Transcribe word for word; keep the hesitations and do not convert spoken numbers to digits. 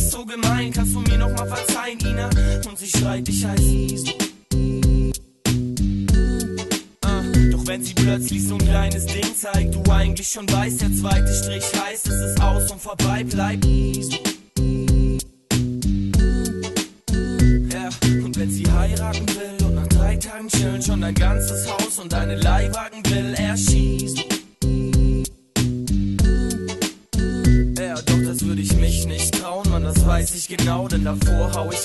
ist so gemein, kannst du mir noch mal verzeihen, Ina? Und sie schreit, ich heiß Isu. Doch wenn sie plötzlich so ein kleines Ding zeigt, du eigentlich schon weißt, der zweite Strich heißt, es ist aus und vorbei, bleib Isu. Ja, und wenn sie heiraten will und nach drei Tagen chillen schon dein ganzes Haus und deine Leihwagen will, er schießt. Ja, doch das würde ich mich nicht trauen, Mann, das weiß ich genau, denn davor hau ich